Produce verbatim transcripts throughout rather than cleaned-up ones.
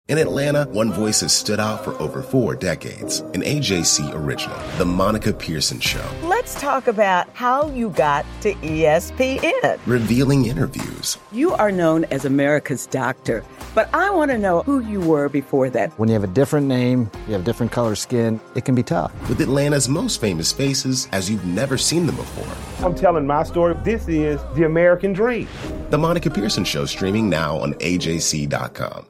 In Atlanta, one voice has stood out for over four decades. An A J C original, The Monica Pearson Show. Let's talk about how you got to E S P N. Revealing interviews. You are known as America's doctor, but I want to know who you were before that. When you have a different name, you have different color skin, it can be tough. With Atlanta's most famous faces as you've never seen them before. I'm telling my story. This is the American dream. The Monica Pearson Show, streaming now on A J C dot com.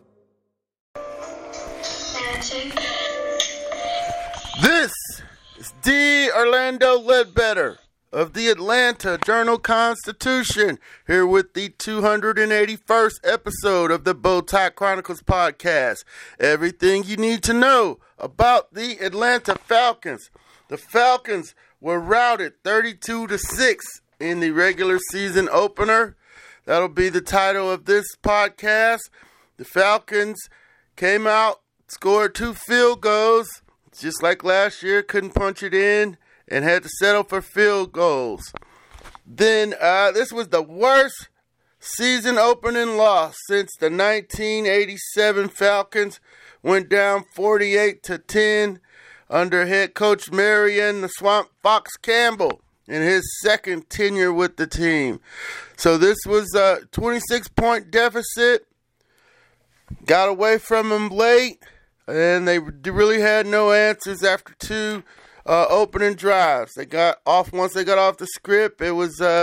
This is D. Orlando Ledbetter of the Atlanta Journal-Constitution, here with the two hundred eighty-first episode of the Bowtie Chronicles podcast. Everything you need to know about the Atlanta Falcons. The Falcons were routed thirty-two to six in the regular season opener. That'll be the title of this podcast. The Falcons came out, scored two field goals. Just like last year, couldn't punch it in and had to settle for field goals. Then uh, this was the worst season opening loss since the nineteen eighty-seven Falcons went down forty-eight to ten under head coach Marion the Swamp Fox Campbell in his second tenure with the team. So this was a twenty-six point deficit. Got away from him late. And they really had no answers after two uh, opening drives. They got off once they got off the script. It was uh,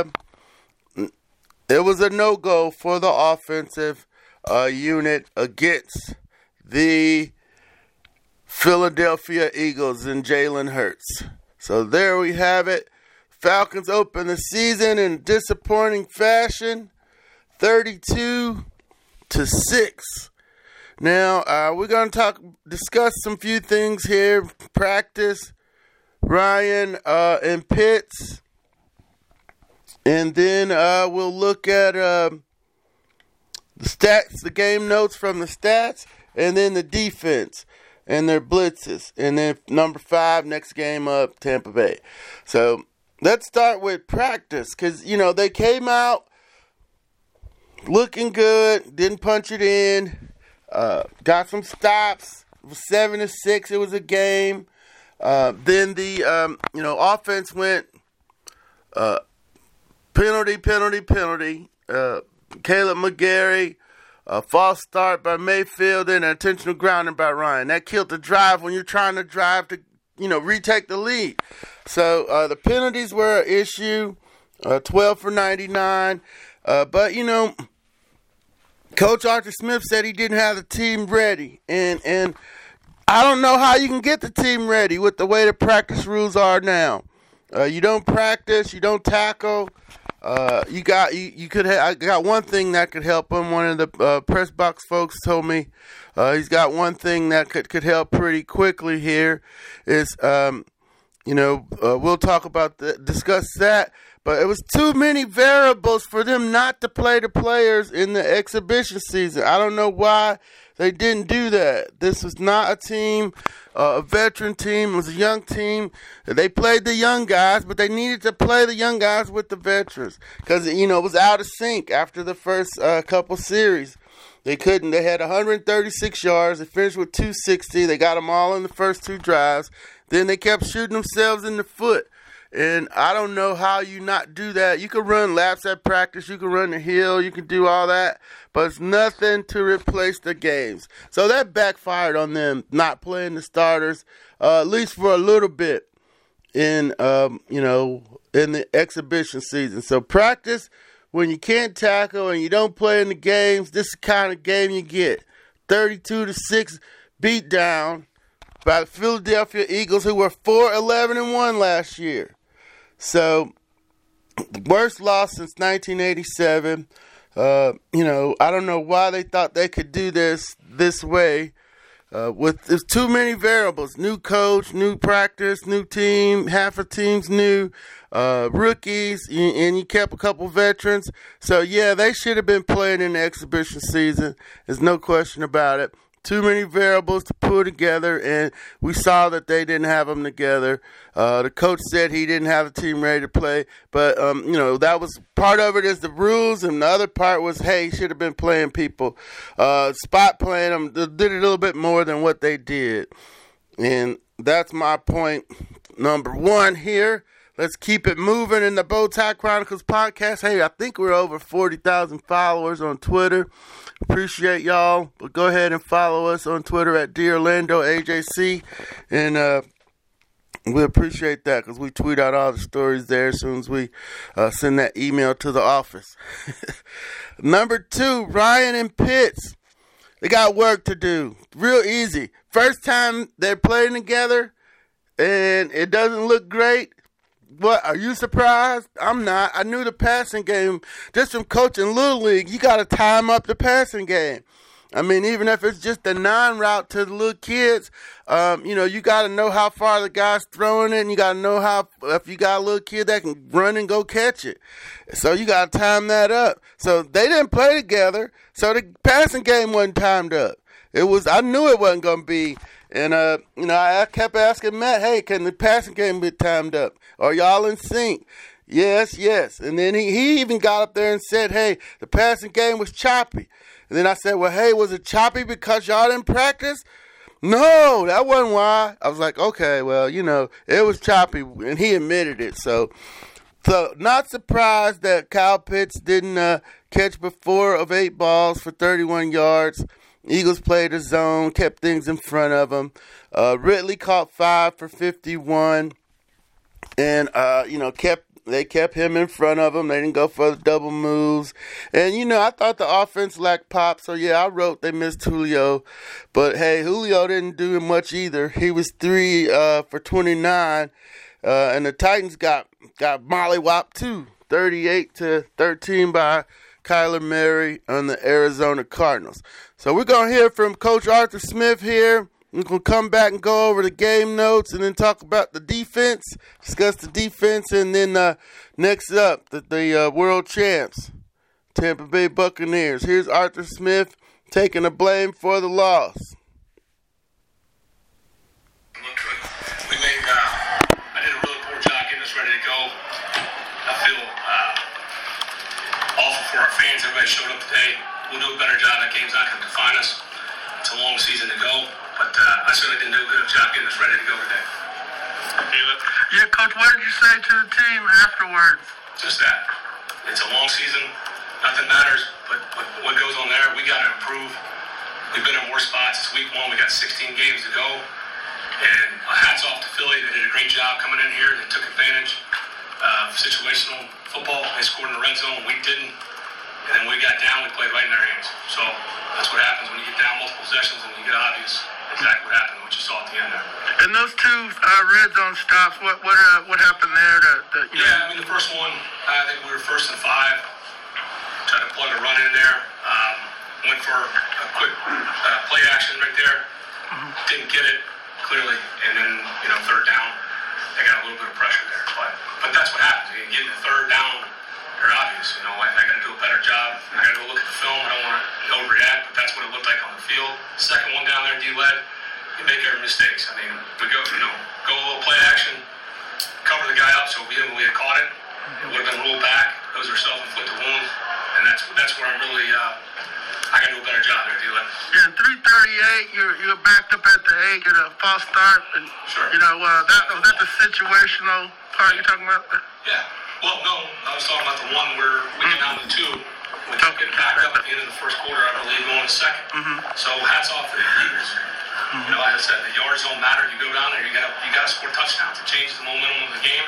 it was a no-go for the offensive uh, unit against the Philadelphia Eagles and Jalen Hurts. So there we have it. Falcons open the season in disappointing fashion, thirty-two to six. Now, uh, we're going to talk, discuss some few things here. Practice, Ryan, uh, and Pitts. And then uh, we'll look at uh, the stats, the game notes from the stats, and then the defense and their blitzes. And then number five, next game up, Tampa Bay. So let's start with practice because, you know, they came out looking good, didn't punch it in. Uh, got some stops. It was seven to six. It was a game. Uh, then the um, you know offense went uh, penalty, penalty, penalty. Uh, Caleb McGarry, a false start by Mayfield, and an intentional grounding by Ryan. That killed the drive when you're trying to drive to you know retake the lead. So uh, the penalties were an issue. Uh, twelve for ninety-nine. Uh, but you know. Coach Arthur Smith said he didn't have the team ready, and and I don't know how you can get the team ready with the way the practice rules are now. Uh, you don't practice, you don't tackle. Uh, you got you, you could ha- I got one thing that could help him. One of the uh, press box folks told me uh, he's got one thing that could could help pretty quickly here. Is um, you know uh, we'll talk about the, discuss that. But it was too many variables for them not to play the players in the exhibition season. I don't know why they didn't do that. This was not a team, uh, a veteran team. It was a young team. They played the young guys, but they needed to play the young guys with the veterans because, you know, it was out of sync after the first uh, couple series. They couldn't. They had one hundred thirty-six yards. They finished with two sixty. They got them all in the first two drives. Then they kept shooting themselves in the foot. And I don't know how you not do that. You can run laps at practice. You can run the hill. You can do all that. But it's nothing to replace the games. So that backfired on them not playing the starters, uh, at least for a little bit in, um, you know, in the exhibition season. So practice, when you can't tackle and you don't play in the games, this is the kind of game you get. thirty-two to six beat down by the Philadelphia Eagles, who were four eleven and one last year. So, the worst loss since nineteen eighty-seven. Uh, you know, I don't know why they thought they could do this this way. Uh, with there's too many variables. New coach, new practice, new team, half of team's new, uh, rookies, and you kept a couple veterans. So, yeah, they should have been playing in the exhibition season. There's no question about it. too many variables to put together, and we saw that they didn't have them together. Uh, the coach said he didn't have the team ready to play, but, um, you know, that was part of it is the rules, and the other part was, hey, he should have been playing people, uh, spot playing them, did a little bit more than what they did. And that's my point number one here. Let's keep it moving in the Bowtie Chronicles podcast. Hey, I think we're over forty thousand followers on Twitter. Appreciate y'all. But go ahead and follow us on Twitter at D Orlando A J C. And uh, we appreciate that because we tweet out all the stories there as soon as we uh, send that email to the office. Number two, Ryan and Pitts. They got work to do. Real easy. First time they're playing together and it doesn't look great. What, are you surprised? I'm not. I knew the passing game, just from coaching Little League, you got to time up the passing game. I mean, even if it's just a non-route to the little kids, um, you know, you got to know how far the guy's throwing it, and you got to know how, if you got a little kid that can run and go catch it. So you got to time that up. So they didn't play together, so the passing game wasn't timed up. It was, I knew it wasn't going to be. And, uh, you know, I kept asking Matt, hey, can the passing game be timed up? Are y'all in sync? Yes, yes. And then he, he even got up there and said, hey, the passing game was choppy. And then I said, well, hey, was it choppy because y'all didn't practice? No, that wasn't why. I was like, okay, well, you know, it was choppy. And he admitted it. So, so not surprised that Kyle Pitts didn't uh, catch but four of eight balls for thirty-one yards. Eagles played a zone, kept things in front of them. Uh, Ridley caught five for fifty-one, and uh, you know kept they kept him in front of them. They didn't go for the double moves, and you know I thought the offense lacked pop. So yeah, I wrote they missed Julio, but hey, Julio didn't do much either. He was three uh, for twenty-nine, uh, and the Titans got got mollywopped too, thirty-eight to thirteen by Kyler Murray on the Arizona Cardinals. So we're going to hear from Coach Arthur Smith here. We're going to come back and go over the game notes and then talk about the defense, discuss the defense, and then uh, next up, the, the uh, world champs, Tampa Bay Buccaneers. Here's Arthur Smith taking the blame for the loss. We made, uh, I did a really poor job getting us ready to go. I feel uh, awful for our fans. Everybody showed up today. We'll do a better job. That game's not going to define us. It's a long season to go, but uh, I certainly didn't do a good job getting us ready to go today. Yeah, Coach, what did you say to the team afterwards? Just that. It's a long season. Nothing matters, but, but what goes on there, we got to improve. We've been in worse spots. It's week one. We got sixteen games to go. And hats off to Philly. They did a great job coming in here. They took advantage of situational football. They scored in the red zone. We didn't. And then we got down, we played right in their hands. So that's what happens when you get down multiple possessions and you get obvious exactly what happened, what you saw at the end there. And those two uh, red zone stops, what what uh, what happened there? To, to, you yeah, know? I mean, the first one, I think we were first and five. Tried to plug a run in there. Um, went for a quick uh, play action right there. Mm-hmm. Didn't get it, clearly. And then, you know, third down, they got a little bit of pressure there. But, but that's what happens. You get the third down, they're obvious. You know, I, I got to do a better job. I got to go look at the film. I don't want to overreact, but that's what it looked like on the field. Second one down there, D-led, you make every mistakes. I mean, we go, you know, go a little play action, cover the guy up, so we, we had caught it. It would have been rolled back. Those are self-inflicted wounds, and that's that's where I'm really, uh, I got to do a better job there, D-led. Yeah, three thirty-eight, you're, you're backed up at the eight, get a false start. And, sure. You know, uh, that, was that the situational part you're talking about? Yeah. Well, no, I was talking about the one where we get down to two. We took it back up at the end of the first quarter, I believe, going to second. Mm-hmm. So hats off to the Eagles. Mm-hmm. You know, like I said, the yards don't matter. You go down there, you got you got to score touchdowns. It changes the momentum of the game.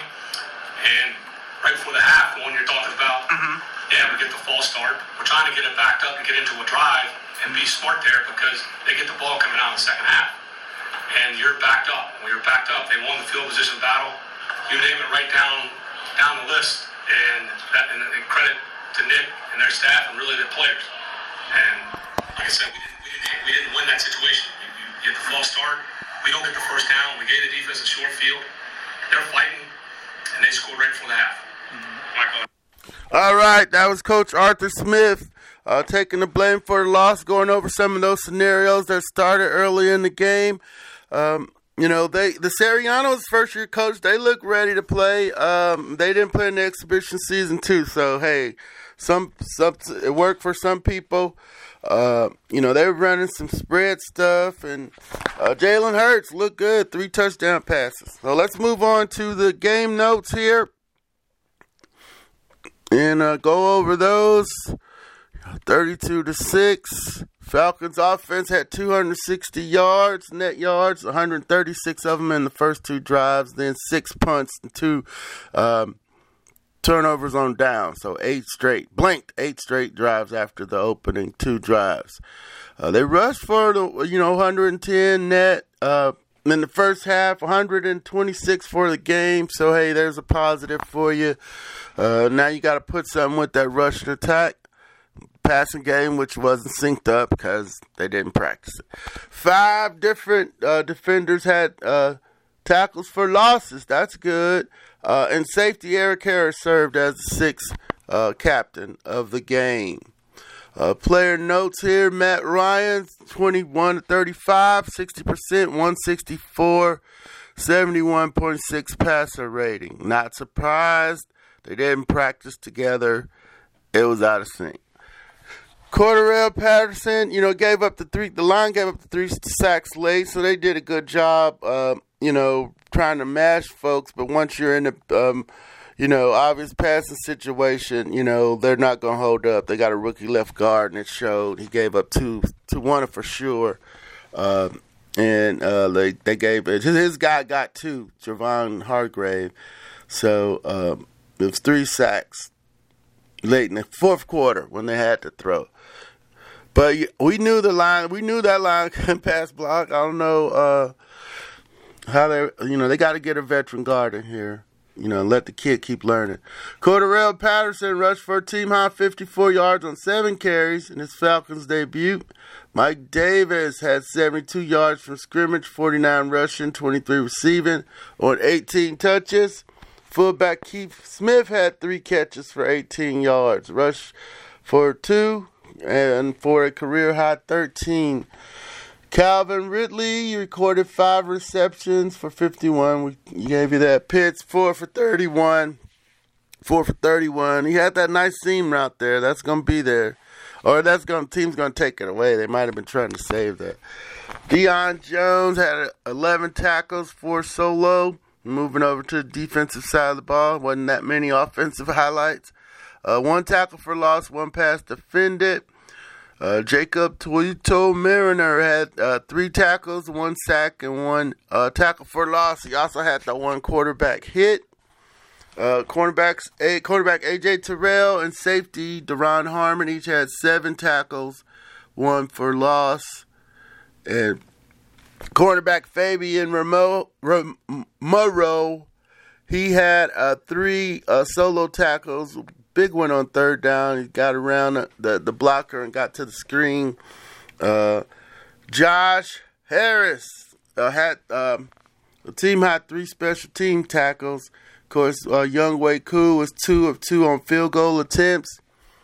And right before the half, the one you're talking about, mm-hmm. yeah, we get the false start. We're trying to get it backed up and get into a drive and be smart there because they get the ball coming out in the second half. And you're backed up. When you're backed up, they won the field position battle. You name it right down down the list, and that and, and credit to Nick and their staff and really their players. And like I said, we didn't, we didn't, we didn't win that situation. You, you get the false start, we don't get the first down, we gave the defense a short field. They're fighting, and they scored right before the half. Mm-hmm. All right, that was Coach Arthur Smith uh, taking the blame for the loss, going over some of those scenarios that started early in the game. Um, you know, they the Sirianni's first year coach, they look ready to play. Um, they didn't play in the exhibition season too, so hey, some some it worked for some people. Uh, you know, they were running some spread stuff, and uh, Jalen Hurts looked good, three touchdown passes. So let's move on to the game notes here and uh, go over those. thirty-two to six. Falcons offense had two hundred sixty yards, net yards, one hundred thirty-six of them in the first two drives, then six punts and two um, turnovers on down. So eight straight, blanked eight straight drives after the opening two drives. Uh, they rushed for the, you know, one hundred ten net uh, in the first half, one hundred twenty-six for the game. So, hey, there's a positive for you. Uh, now you got to put something with that rushing attack. Passing game, which wasn't synced up because they didn't practice it. Five different uh, defenders had uh, tackles for losses. That's good. Uh, and safety Eric Harris served as the sixth uh, captain of the game. Uh, player notes here: Matt Ryan, twenty-one to thirty-five, sixty percent, one sixty-four, seventy-one point six passer rating. Not surprised. They didn't practice together. It was out of sync. Cordarrelle Patterson, you know, gave up the three. The line gave up the three sacks late, so they did a good job, uh, you know, trying to mash folks. But once you're in the, um, you know, obvious passing situation, you know, they're not gonna hold up. They got a rookie left guard, and it showed. He gave up two, two one for sure, uh, and uh, they they gave it. His guy got two, Javon Hargrave. So um, it was three sacks late in the fourth quarter when they had to throw. But we knew the line. We knew that line couldn't pass block. I don't know uh, how they, you know, they got to get a veteran guard in here. You know, let the kid keep learning. Cordarrelle Patterson rushed for a team-high fifty-four yards on seven carries in his Falcons debut. Mike Davis had seventy-two yards from scrimmage, forty-nine rushing, twenty-three receiving on eighteen touches. Fullback Keith Smith had three catches for eighteen yards. Rush for two and for a career-high thirteen. Calvin Ridley recorded five receptions for fifty-one. We gave you that. Pitts, four for thirty-one. Four for thirty-one. He had that nice seam route there. That's going to be there. Or that's going team's going to take it away. They might have been trying to save that. Deion Jones had eleven tackles, four solo. Moving over to the defensive side of the ball. Wasn't that many offensive highlights. Uh, one tackle for loss, one pass defended. Uh, Jacob Toyota Mariner had uh, three tackles, one sack, and one uh, tackle for loss. He also had that one quarterback hit. Uh, cornerbacks, a, cornerback A J Terrell and safety Deron Harmon each had seven tackles, one for loss. And cornerback Fabian Ramo, Moreau, he had uh, three uh, solo tackles. Big one on third down. He got around the, the, the blocker and got to the screen. Uh, Josh Harris uh, had um, the team had three special team tackles. Of course, uh, Young Wei Koo was two of two on field goal attempts.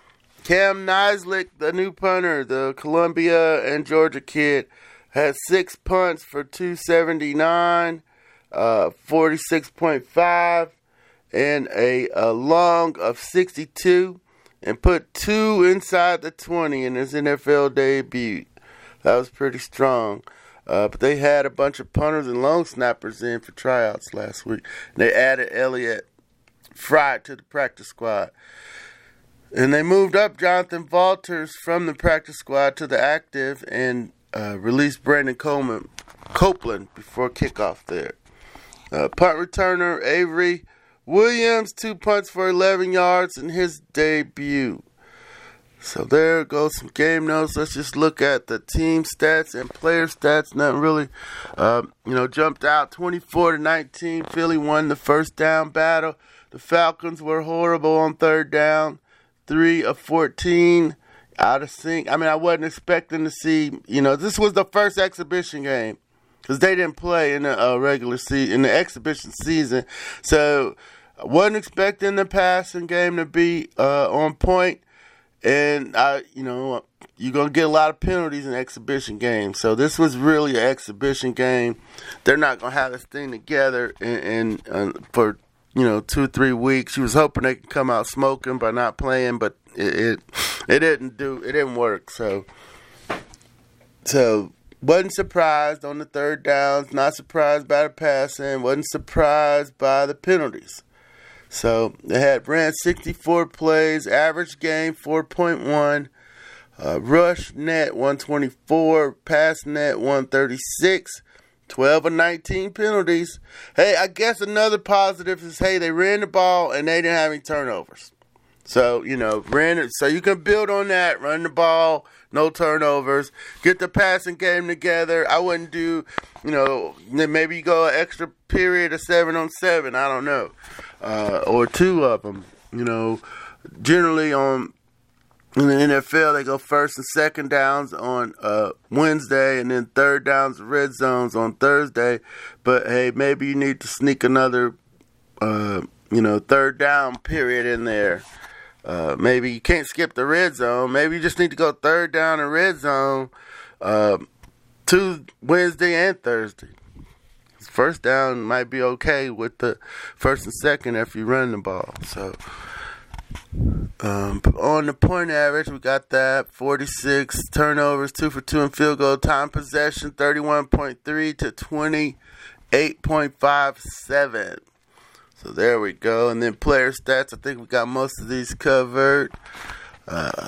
Cam Nislik, the new punter, the Columbia and Georgia kid, had six punts for two seventy-nine, uh, forty-six point five. And a, a long of sixty-two, and put two inside the twenty in his N F L debut. That was pretty strong. Uh, but they had a bunch of punters and long snappers in for tryouts last week. And they added Elliott Fry to the practice squad. And they moved up Jonathan Walters from the practice squad to the active and uh, released Brandon Coleman, Copeland before kickoff there. Uh, punt returner Avery Williams, two punts for eleven yards in his debut. So there goes some game notes. Let's just look at the team stats and player stats. Nothing really, uh, you know, jumped out. twenty-four to nineteen, Philly won the first down battle. The Falcons were horrible on third down. three of fourteen, out of sync. I mean, I wasn't expecting to see, you know, this was the first exhibition game because they didn't play in the uh, regular season, in the exhibition season. So I wasn't expecting the passing game to be uh, on point. And, I, you know, you're going to get a lot of penalties in exhibition games. So this was really an exhibition game. They're not going to have this thing together in, in, uh, for, you know, two, three weeks. She was hoping they could come out smoking by not playing, but it it, it didn't do, it didn't work. So, so wasn't surprised on the third downs, not surprised by the passing, wasn't surprised by the penalties. So they had ran sixty-four plays, average game four point one, uh, rush net one twenty-four, pass net one thirty-six, twelve of nineteen penalties. Hey, I guess another positive is, hey, they ran the ball and they didn't have any turnovers. So, you know, ran it. So you can build on that, run the ball, no turnovers, get the passing game together. I wouldn't do, you know, maybe you go an extra period of seven on seven. I don't know. Uh, or two of them, you know. Generally on in the N F L, they go first and second downs on uh, Wednesday, and then third downs, red zones on Thursday. But hey, maybe you need to sneak another, uh, you know, third down period in there. Uh, maybe you can't skip the red zone. Maybe you just need to go third down and red zone, uh, to Wednesday and Thursday. First down might be okay with the first and second if you run the ball. So, um, on the point average, we got that forty-six turnovers, two for two in field goal, time possession thirty-one point three to twenty-eight point five seven. So there we go. And then player stats, I think we got most of these covered. Uh,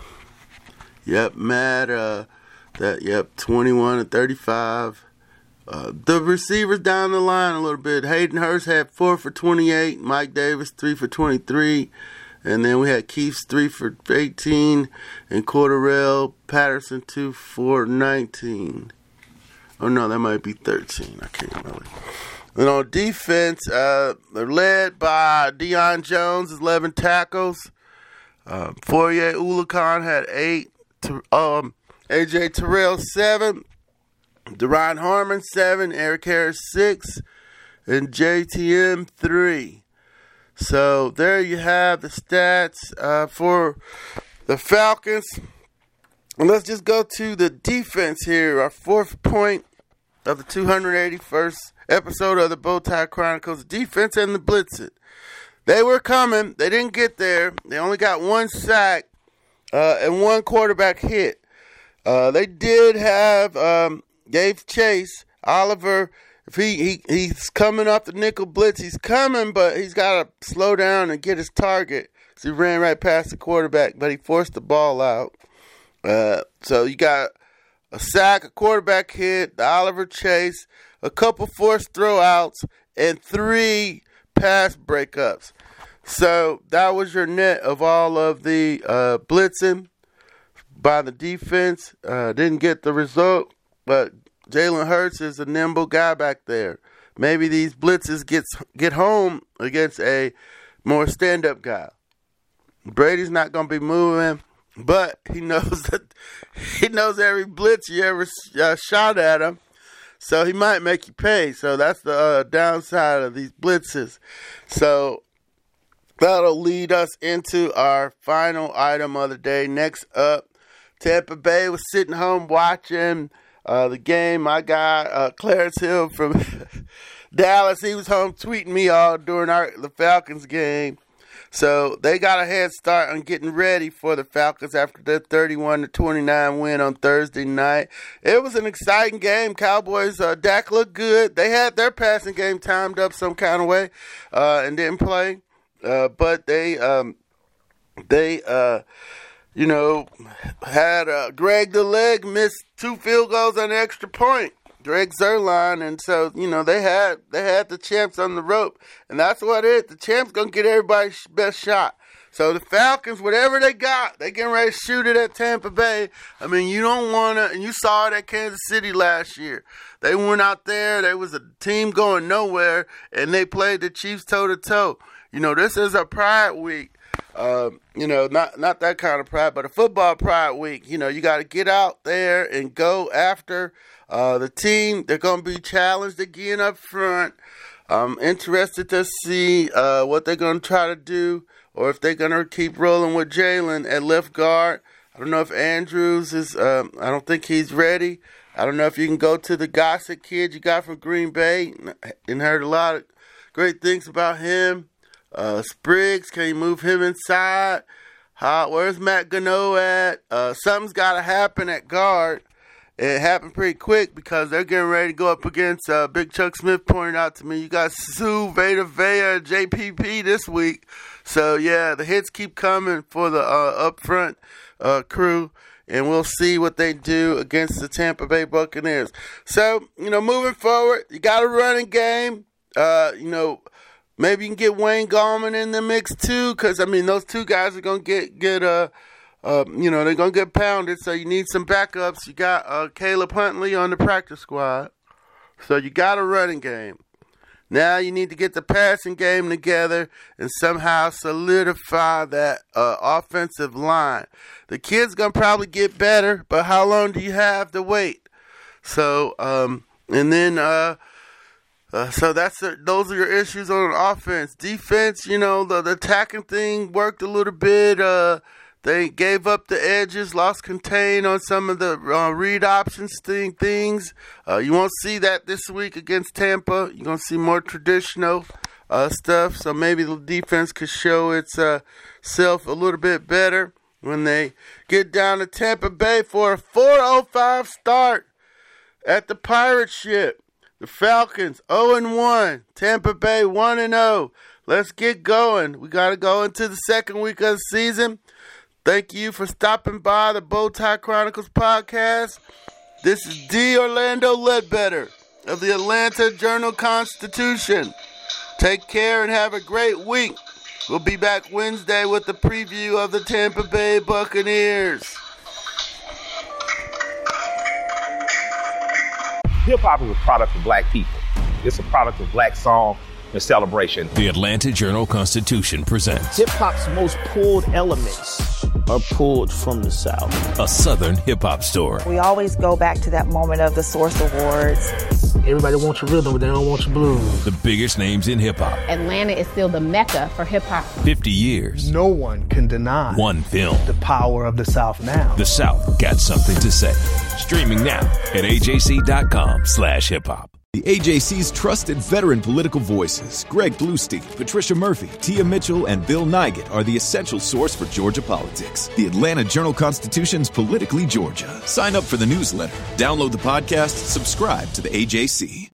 yep, Matt, uh, that yep, twenty-one and thirty-five. Uh, the receivers down the line a little bit. Hayden Hurst had four for twenty-eight. Mike Davis, three for twenty-three. And then we had Keith's three for eighteen. And Cordarrelle Patterson, two for nineteen. Oh, no, that might be thirteen. I can't remember. And on defense, uh, they're led by Deion Jones, eleven tackles. Uh, Fourier Oluokun had eight. Um, A J Terrell, seven. Deron Harmon, seven. Eric Harris, six. And J T M, three. So there you have the stats uh, for the Falcons. And let's just go to the defense here. Our fourth point of the two hundred eighty-first episode of the Bowtie Chronicles. Defense and the blitzing. They were coming. They didn't get there. They only got one sack uh, and one quarterback hit. Uh, they did have... Um, gave Chase, Oliver, if he, he he's coming off the nickel blitz, he's coming, but he's got to slow down and get his target. So he ran right past the quarterback, but he forced the ball out. Uh, so you got a sack, a quarterback hit, the Oliver Chase, a couple forced throwouts, and three pass breakups. So that was your net of all of the uh, blitzing by the defense. Uh, didn't get the result. But Jalen Hurts is a nimble guy back there. Maybe these blitzes gets get home against a more stand-up guy. Brady's not going to be moving, but he knows that he knows every blitz you ever uh, shot at him, so he might make you pay. So that's the uh, downside of these blitzes. So that'll lead us into our final item of the day. Next up, Tampa Bay was sitting home watching Uh, the game. My guy, uh, Clarence Hill from Dallas, he was home tweeting me all during our the Falcons game. So they got a head start on getting ready for the Falcons after their thirty-one to twenty-nine win on Thursday night. It was an exciting game. Cowboys, uh, Dak looked good. They had their passing game timed up some kind of way uh, and didn't play. Uh, but they, um, they, uh, you know, had uh, Greg the Leg miss two field goals and an extra point. Greg Zuerlein, and so, you know, they had they had the champs on the rope, and that's what it is. The champs gonna get everybody's best shot. So the Falcons, whatever they got, they getting ready to shoot it at Tampa Bay. I mean, you don't wanna, and you saw it at Kansas City last year. They went out there, there was a team going nowhere, and they played the Chiefs toe to toe. You know, this is a pride week. Uh, you know, not not that kind of pride, but a football pride week. You know, you got to get out there and go after uh, the team. They're going to be challenged again up front. I'm interested to see uh, what they're going to try to do or if they're going to keep rolling with Jalen at left guard. I don't know if Andrews is, um, I don't think he's ready. I don't know if you can go to the Gossett kid you got from Green Bay and heard a lot of great things about him. Uh, Spriggs, can you move him inside? How, where's Matt Gano at? Uh, something's got to happen at guard. It happened pretty quick because they're getting ready to go up against uh, Big Chuck Smith pointed out to me. You got Sue, Veda Vea, J P P this week. So, yeah, the hits keep coming for the uh, up front uh, crew. And we'll see what they do against the Tampa Bay Buccaneers. So, you know, moving forward, you got a running game. Uh, you know, maybe you can get Wayne Gallman in the mix too, because, I mean, those two guys are going to get, get uh, uh, you know, they're going to get pounded. So you need some backups. You got uh, Caleb Huntley on the practice squad. So you got a running game. Now you need to get the passing game together and somehow solidify that uh, offensive line. The kid's going to probably get better, but how long do you have to wait? So, um, and then, uh, uh, so that's a, those are your issues on offense. Defense, you know, the, the attacking thing worked a little bit. Uh, they gave up the edges, lost contain on some of the uh, read options thing, things. Uh, you won't see that this week against Tampa. You're going to see more traditional uh, stuff. So maybe the defense could show itself uh, a little bit better when they get down to Tampa Bay for a four oh five start at the Pirate Ship. The Falcons oh and one, Tampa Bay one and oh. Let's get going. We got to go into the second week of the season. Thank you for stopping by the Bowtie Chronicles podcast. This is D. Orlando Ledbetter of the Atlanta Journal-Constitution. Take care and have a great week. We'll be back Wednesday with the preview of the Tampa Bay Buccaneers. Hip-hop is a product of black people. It's a product of black song and celebration. The Atlanta Journal-Constitution presents hip-hop's most pulled elements are pulled from the South. A Southern hip-hop story. We always go back to that moment of the Source Awards. Everybody wants your rhythm, but they don't want your blues. The biggest names in hip-hop. Atlanta is still the mecca for hip-hop. fifty years. No one can deny one film. The power of the South now. The South got something to say. Streaming now at A J C dot com slash hip hop. The A J C's trusted veteran political voices, Greg Bluestein, Patricia Murphy, Tia Mitchell, and Bill Nigett, are the essential source for Georgia politics. The Atlanta Journal-Constitution's Politically Georgia. Sign up for the newsletter, download the podcast, subscribe to the A J C.